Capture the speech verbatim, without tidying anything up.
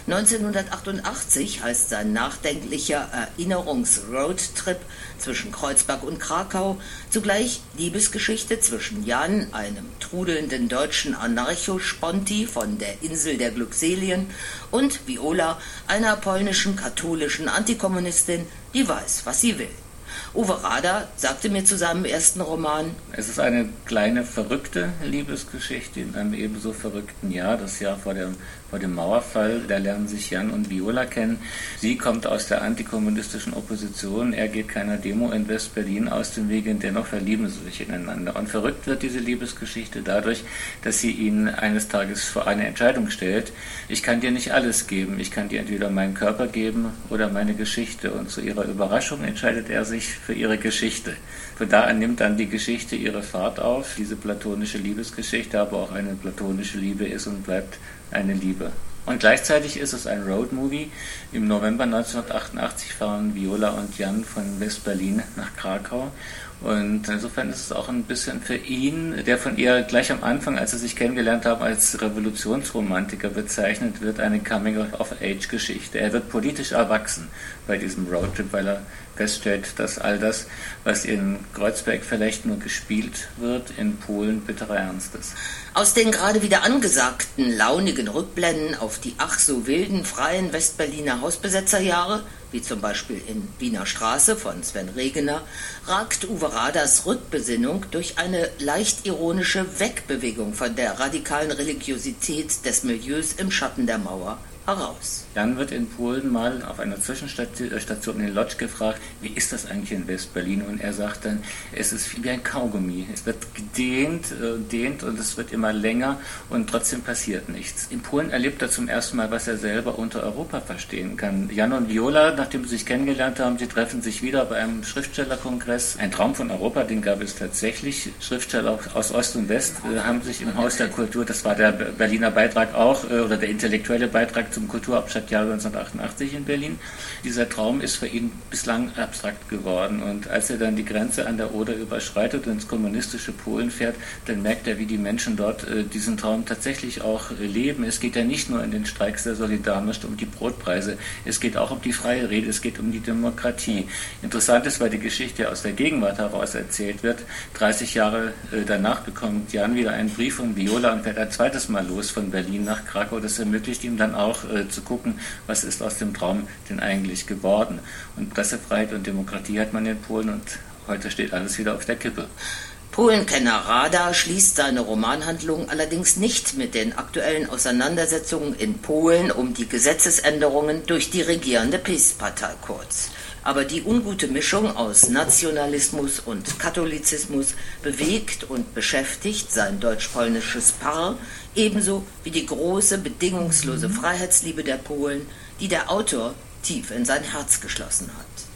neunzehnhundertachtundachtzig heißt sein nachdenklicher Erinnerungs-Roadtrip zwischen Kreuzberg und Krakau zugleich Liebesgeschichte zwischen Jan, einem trudelnden deutschen Anarcho-Sponti von der Insel der Glückselien, und Viola, einer polnischen katholischen Antikommunistin, die weiß, was sie will. Uwe Rader sagte mir zu seinem ersten Roman: Es ist eine kleine, verrückte Liebesgeschichte in einem ebenso verrückten Jahr, das Jahr vor dem, vor dem Mauerfall. Da lernen sich Jan und Viola kennen. Sie kommt aus der antikommunistischen Opposition, er geht keiner Demo in West-Berlin aus dem Wege, und dennoch verlieben sie sich ineinander. Und verrückt wird diese Liebesgeschichte dadurch, dass sie ihn eines Tages vor eine Entscheidung stellt: Ich kann dir nicht alles geben, ich kann dir entweder meinen Körper geben oder meine Geschichte. Und zu ihrer Überraschung entscheidet er sich für ihre Geschichte. Von da an nimmt dann die Geschichte ihre Fahrt auf, diese platonische Liebesgeschichte, aber auch eine platonische Liebe ist und bleibt eine Liebe. Und gleichzeitig ist es ein Roadmovie. Im November neunzehnhundertachtundachtzig fahren Viola und Jan von West-Berlin nach Krakau. Und insofern ist es auch ein bisschen für ihn, der von ihr gleich am Anfang, als sie sich kennengelernt haben, als Revolutionsromantiker bezeichnet wird, eine Coming-of-Age-Geschichte. Er wird politisch erwachsen bei diesem Roadtrip, weil er feststellt, dass all das, was in Kreuzberg vielleicht nur gespielt wird, in Polen bitterer Ernst ist. Aus den gerade wieder angesagten launigen Rückblenden auf die ach so wilden, freien Westberliner Hausbesetzerjahre, wie zum Beispiel in Wiener Straße von Sven Regener, ragt Uwe Raders Rückbesinnung durch eine leicht ironische Wegbewegung von der radikalen Religiosität des Milieus im Schatten der Mauer heraus. Jan wird in Polen mal auf einer Zwischenstation in Lodz gefragt, wie ist das eigentlich in West-Berlin? Und er sagt dann, es ist wie ein Kaugummi. Es wird gedehnt, äh, dehnt und es wird immer länger und trotzdem passiert nichts. In Polen erlebt er zum ersten Mal, was er selber unter Europa verstehen kann. Jan und Viola, nachdem sie sich kennengelernt haben, sie treffen sich wieder bei einem Schriftstellerkongress. Ein Traum von Europa, den gab es tatsächlich. Schriftsteller aus Ost und West äh, haben sich im Haus der Kultur, das war der Berliner Beitrag auch, äh, oder der intellektuelle Beitrag zum Kulturhauptstadtjahr neunzehnhundertachtundachtzig in Berlin. Dieser Traum ist für ihn bislang abstrakt geworden, und als er dann die Grenze an der Oder überschreitet und ins kommunistische Polen fährt, dann merkt er, wie die Menschen dort äh, diesen Traum tatsächlich auch äh, leben. Es geht ja nicht nur in den Streiks der Solidarność um die Brotpreise, es geht auch um die freie Rede, es geht um die Demokratie. Interessant ist, weil die Geschichte aus der Gegenwart heraus erzählt wird. dreißig Jahre äh, danach bekommt Jan wieder einen Brief von Viola und fährt ein zweites Mal los von Berlin nach Krakau. Das ermöglicht ihm dann auch äh, zu gucken, was ist aus dem Traum denn eigentlich geworden. Und Pressefreiheit und Demokratie hat man in Polen, und heute steht alles wieder auf der Kippe. Polenkenner Rader schließt seine Romanhandlung allerdings nicht mit den aktuellen Auseinandersetzungen in Polen um die Gesetzesänderungen durch die regierende PiS-Partei kurz. Aber die ungute Mischung aus Nationalismus und Katholizismus bewegt und beschäftigt sein deutsch-polnisches Paar, ebenso wie die große, bedingungslose Freiheitsliebe der Polen, die der Autor tief in sein Herz geschlossen hat.